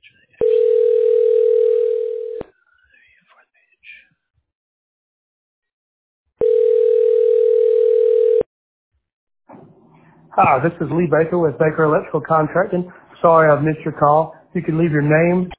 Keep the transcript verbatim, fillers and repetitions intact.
Hi, this is Lee Baker with Baker Electrical Contracting. Sorry I've missed your call. You can leave your name